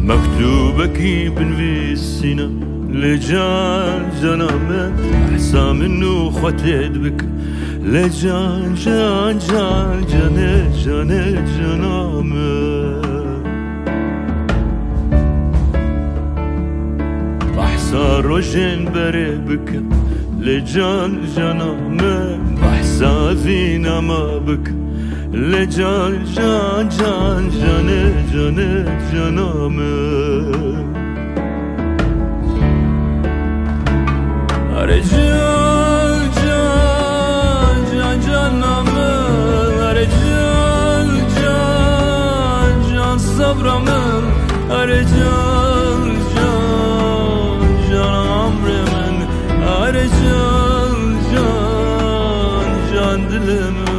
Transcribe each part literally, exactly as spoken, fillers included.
مكتوبك بنفيسنا لجان جنامه أحسى منه ختيت بك لجان جان جان جان جان جنامه بحسى روجين بري بك لجان جنامه بحسى فينا ما بك لجان جان جان جان جان جنامه أري جان جان جان جنامه أري جان جان جان صبر من أري جان جان جان عمر من أري جان جان جان دل من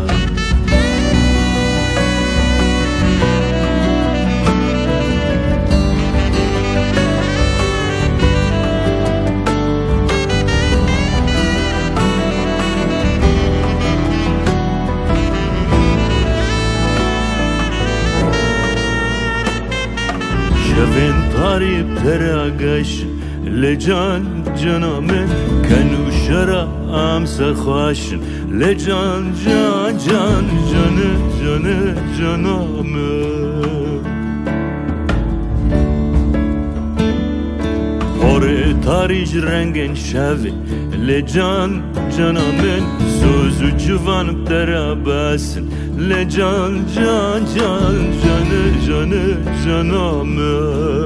شفين طاري بتراقش لجان جنامه كانوا شرا أمس خاشن لجان جان جان جان جان جنامه هوري تاريج رنگن شوي لجان جنامه سوزو جوان بتراباسن لجان جان جان جان جان جنامه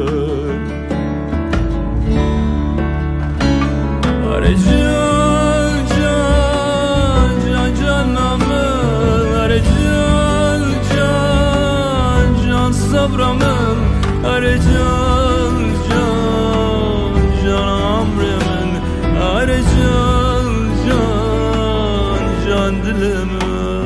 أري جان جان جان جنامه أري جان جان جان صبر من أري جان جان جان عمر من أري جان جان جان دل من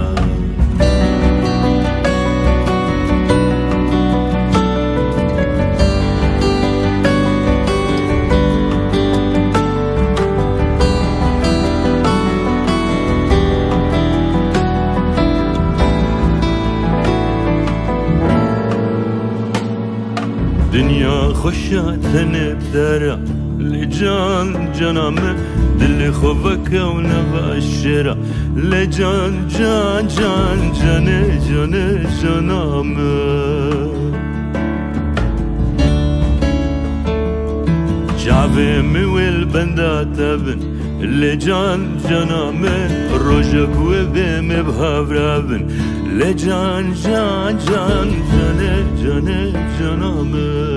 دنيا خشاتني بدرا لجان جنامه دل خوفك ونباشرة لجان جان جان جان جان جنامه جعبي مويل بندات ابن لجان جنامه روجك وبيم بهافرابن لجان جان جان جان جان جنامه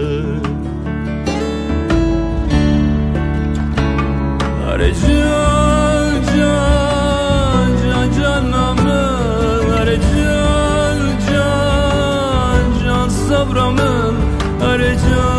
أري جان جان جان جنامه أري جان جان جان صبر من أري جان